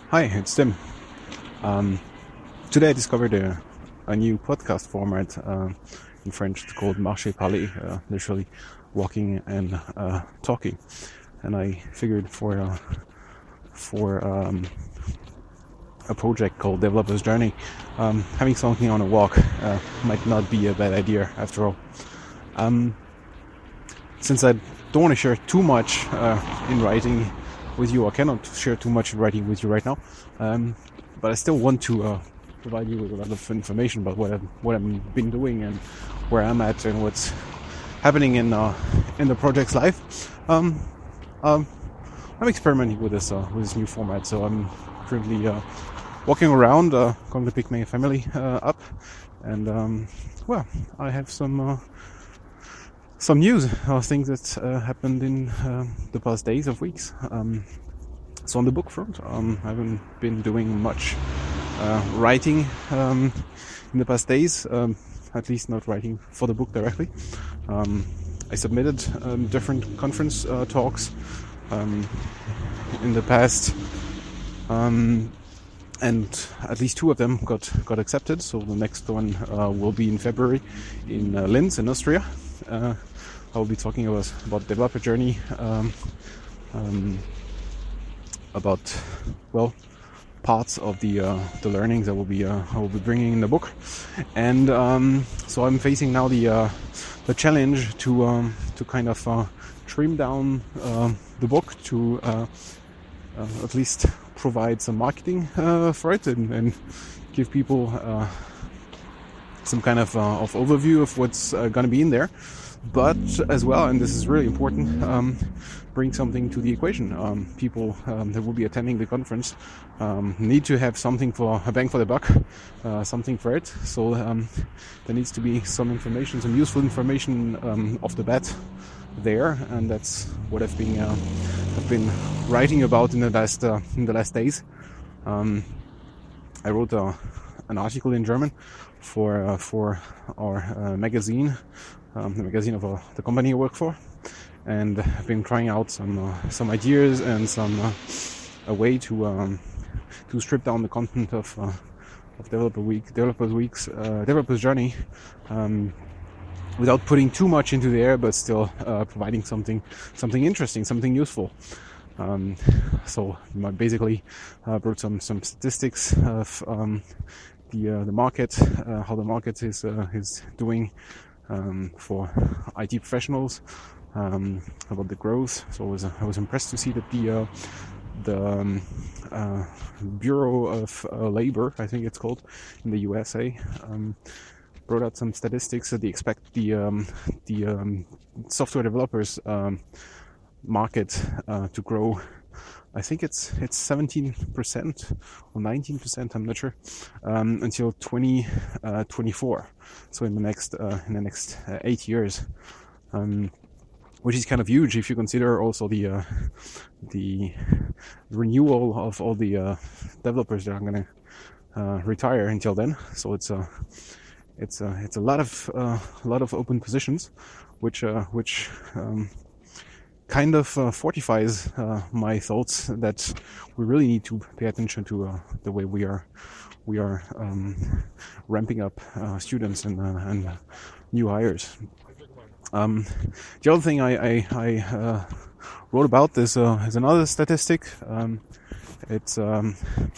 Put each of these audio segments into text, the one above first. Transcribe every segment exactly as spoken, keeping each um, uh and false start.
Hi, it's Tim. Um, today I discovered a, a new podcast format uh, in French. It's called Marcher Parler, uh, literally walking and uh, talking. And I figured for uh, for um, a project called Developer's Journey, um, having something on a walk uh, might not be a bad idea after all. Um, since I don't want to share too much uh, in writing with you, I cannot share too much in writing with you right now, um, but I still want to uh, provide you with a lot of information about what I've, what I've been doing and where I'm at and what's happening in uh, in the project's life. Um, um, I'm experimenting with this uh, with this new format, so I'm currently uh, walking around, uh, going to pick my family uh, up, and um, well, I have some. Uh, Some news, uh, things that uh, happened in uh, the past days of weeks. Um, so on the book front, um, I haven't been doing much uh, writing um, in the past days, um, at least not writing for the book directly. Um, I submitted um, different conference uh, talks um, in the past, um, and at least two of them got, got accepted. So the next one uh, will be in February in uh, Linz in Austria. Uh, I'll be talking about about developer journey, um, um, about well parts of the uh, the learnings I will be uh, I will be bringing in the book, and um, so I'm facing now the uh, the challenge to um, to kind of uh, trim down uh, the book to uh, uh, at least provide some marketing uh, for it and, and give people uh, some kind of uh, of overview of what's uh, going to be in there, but as well, and this is really important, um, bring something to the equation. Um, people um, that will be attending the conference um, need to have something for a bang for the buck, uh, something for it. So um, there needs to be some information, some useful information um, off the bat there, and that's what I've been uh, I've been writing about in the last uh, in the last days. Um, I wrote uh, an article in German for uh, for our uh, magazine, um, the magazine of uh, the company I work for, and I've been trying out some uh, some ideas and some uh, a way to um, to strip down the content of uh, of Developer Week, Developers Weeks, uh, Developers Journey, um, without putting too much into the air, but still uh, providing something something interesting, something useful. Um, so I basically uh, brought some some statistics of um, the uh, the market, uh, how the market is uh, is doing um, for I T professionals, um, about the growth. So I was uh, I was impressed to see that the uh, the um, uh, Bureau of uh, Labor, I think it's called, in the U S A, um, brought out some statistics that they expect the um, the um, software developers um, market uh, to grow. I think it's it's seventeen percent or nineteen percent. I'm not sure, um, until twenty twenty-four. So in the next uh, in the next uh, eight years, um, which is kind of huge if you consider also the uh, the renewal of all the uh, developers that are going to uh, retire until then. So it's a it's a it's a lot of uh, a lot of open positions, which uh, which um, kind of uh, fortifies uh, my thoughts that we really need to pay attention to uh, the way we are we are um, ramping up uh, students and uh, and uh, new hires. Um, the other thing I, I, I uh, wrote about this uh, is another statistic. Um, it's um,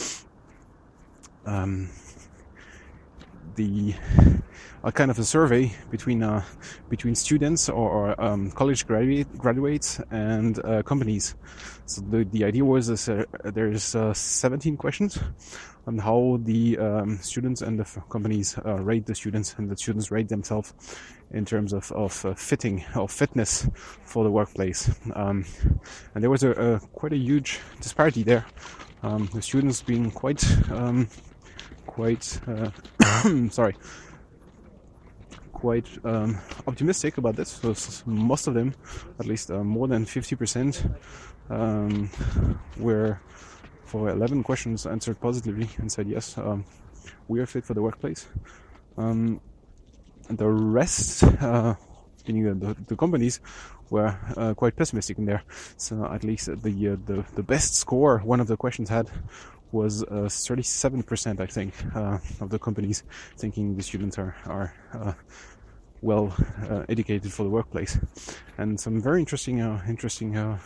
um, the a kind of a survey between uh, between students or, or um, college graduate, graduates and uh, companies. So the the idea was this, uh, there's uh, seventeen questions on how the um, students and the f- companies uh, rate the students, and the students rate themselves in terms of of uh, fitting or fitness for the workplace. Um, and there was a, a quite a huge disparity there. Um, the students being quite um, quite uh, sorry. quite um, optimistic about this. So most of them, at least uh, more than fifty percent, um, were for eleven questions answered positively and said yes, um, we are fit for the workplace. Um, and the rest, uh, meaning the, the companies, were uh, quite pessimistic in there. So at least the uh, the the best score one of the questions had was uh, thirty-seven percent, I think, uh, of the companies thinking the students are are uh, well uh, educated for the workplace, and some very interesting uh, interesting uh,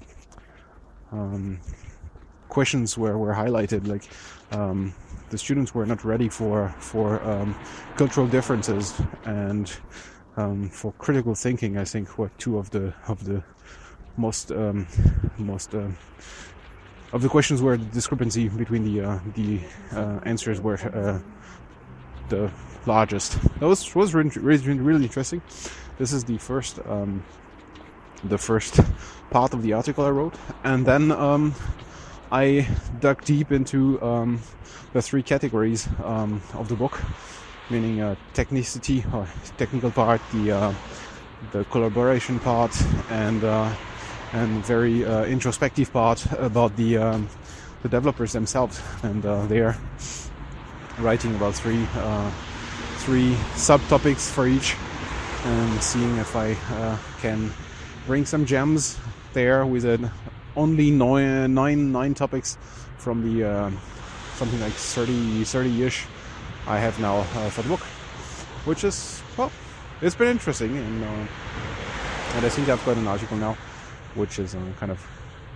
um, questions were, were highlighted, like um, the students were not ready for for um, cultural differences and um, for critical thinking. I think were two of the of the most um, most uh, of the questions where the discrepancy between the uh, the uh, answers were uh, the largest. That was was really, really, really interesting. This is the first um, the first part of the article I wrote, and then um, I dug deep into um, the three categories um, of the book, meaning uh, technicity or technical part, the uh, the collaboration part, and uh, and very uh, introspective part about the um, the developers themselves, and uh, they're writing about three uh, three subtopics for each, and seeing if I uh, can bring some gems there with an only nine nine nine topics from the uh, something like thirty thirty-ish I have now uh, for the book, which is, well, it's been interesting, and uh, and I think I've got an article now, which is uh, kind of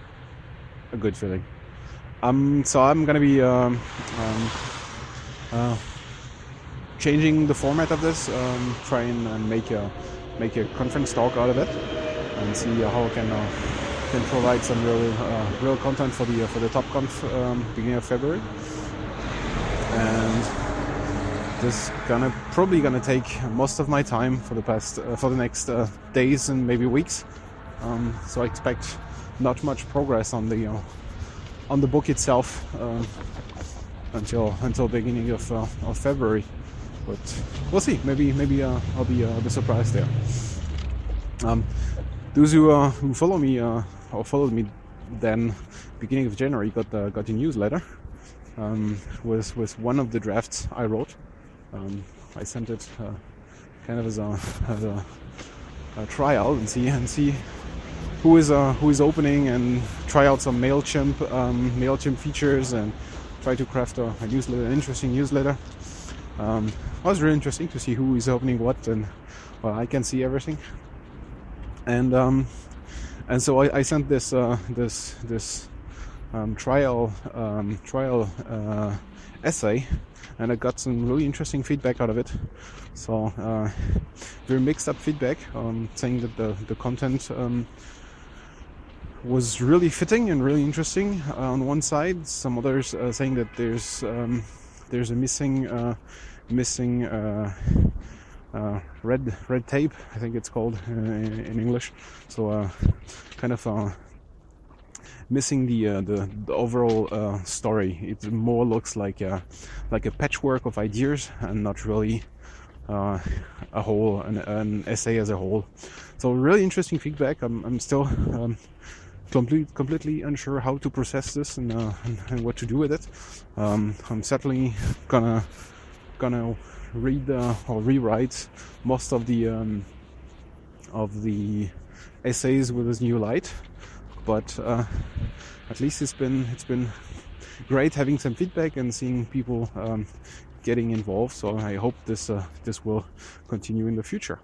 a good feeling. Um, so I'm gonna be um, um, uh, changing the format of this, um, try and uh, make a make a conference talk out of it, and see how I can uh, can provide some real uh, real content for the uh, for the TopConf um, beginning of February. And this is gonna probably gonna take most of my time for the past uh, for the next uh, days and maybe weeks. Um, so I expect not much progress on the uh, on the book itself uh, until until beginning of uh, of February. But we'll see. Maybe maybe uh, I'll be uh, I'll be surprised there. Um, those who uh, who follow me uh, or followed me then beginning of January got uh, got a newsletter um, with with one of the drafts I wrote. Um, I sent it uh, kind of as a, as a, a trial and see and see who is uh, who is opening, and try out some Mailchimp um, Mailchimp features, and try to craft a, a newsletter, an interesting newsletter. Um, it was really interesting to see who is opening what, and well, I can see everything. And um, and so I, I sent this uh, this this um, trial um, trial uh, essay, and I got some really interesting feedback out of it. So uh, very mixed up feedback, um, saying that the the content um, was really fitting and really interesting uh, on one side. Some others uh, saying that there's um, there's a missing uh, missing uh, uh, red red tape, I think it's called uh, in, in English. So uh, kind of uh, missing the, uh, the the overall uh, story. It more looks like a like a patchwork of ideas, and not really uh, a whole an, an essay as a whole. So really interesting feedback. I'm I'm still um, complete, completely unsure how to process this and, uh, and, and what to do with it. Um, I'm certainly gonna gonna read uh, or rewrite most of the um, of the essays with this new light, but uh, at least it's been it's been great having some feedback and seeing people um, getting involved. So I hope this uh, this will continue in the future.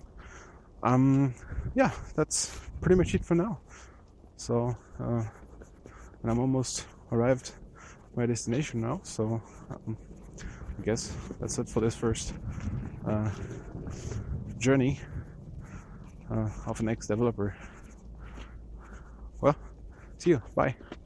Um, yeah, that's pretty much it for now. So uh, and I'm almost arrived at my destination now. So um, I guess that's it for this first uh, journey uh, of an ex-developer. Well, see you. Bye.